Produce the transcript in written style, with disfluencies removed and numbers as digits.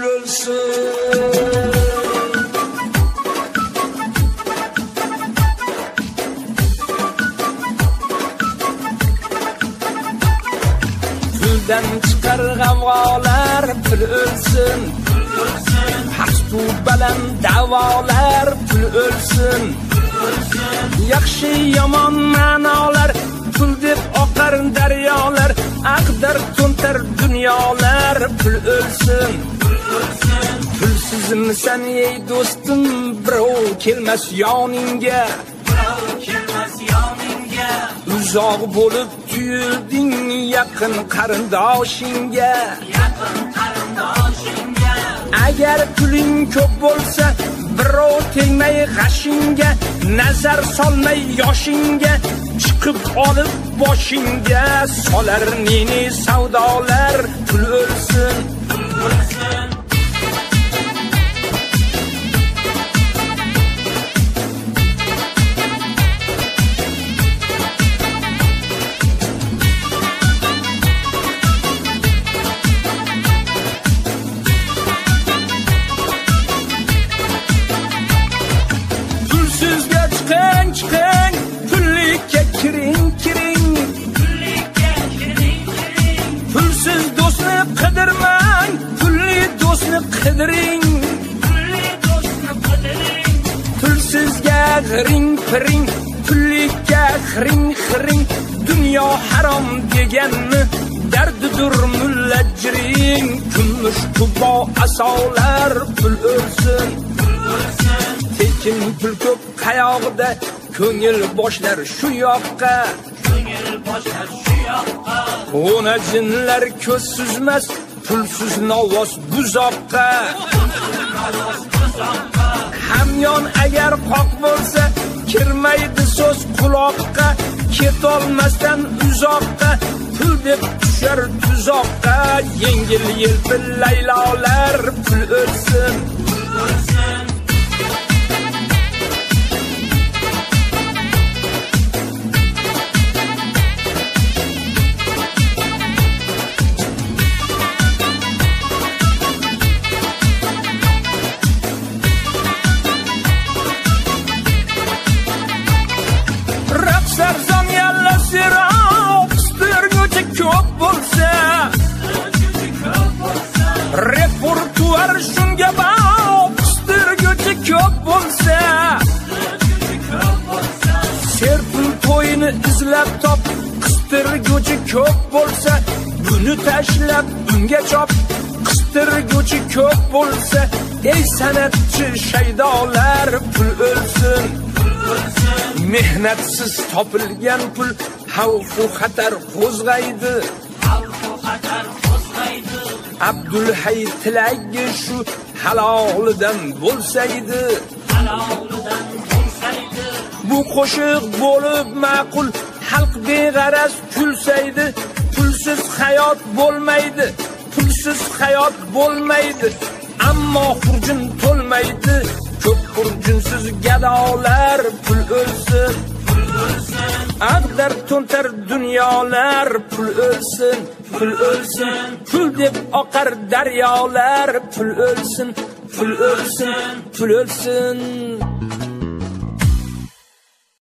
pul o'lsin. Puldan chiqar g'avg'olar pul o'lsin. Hastu baland da'volar pul o'lsin. Yaxshi yomon ma'nolar pul deb oqar daryolar, aqdar to'ntar dunyolar pul o'lsin. Pulsizmisan ey do'stim, birov kelmas yoningga. Uzoq bo'lib tuyulding yaqin qarindoshingga. Agar puling ko'p bo'lsa, birov tegmay g'ashingga, nazar solmay yoshingga, chiqib olib boshingga solar neni savdolar pul o'lsin. Chiqing, pullikka kiring. Pulsiz do'stni qidirmang, pulli do'stni qidiring. Pulsizga g'iring-piring, pullikka xiring. Dunyo harom deganni dardidur mullajring. Kumush qubo asolar pul o'lsin. Tekin pul ko'p qayoqda, ko'ngil boshlar shu yoqqa. Ona jinlar ko'z suzmas, pulsiz novoz buzoqqa. Hamyon agar qoq bo'lsa, kirmaydi so'z quloqqa. Ketolmasdan uzoqqa, pul deb tushar tuzoqqa. Yengil yelpil laylolar pul o'lsin. Sarzon yalla siroq qistirguchi ko'p bo'lsa, repertuar shunga bog' qistirguchi ko'p bo'lsa, serpul to'yini izlab top qistirguchi ko'p bo'lsa, buni tashlab unga chop qistirguchi ko'p bo'lsa, ey san'atchi shaydolar pul o'lsin. Mehnatsiz topilgan pul xavfu xatar qo'zg'aydi. Abdulhay tilagi shu halolidan bo'lsaydi. Bu qo'shiq bo'lib ma'qul, xalq beg'araz kulsaydi. Pulsiz hayot bo'lmaydi, pulsiz hayot bo'lmaydi. Ammo xurjun to'lmaydi. Ko'p xurjunsiz gadolar pul o'lsin. Aqdar to'ntar dunyolar pul o'lsin. Pul deb oqar daryolar pul o'lsin. Pul o'lsin.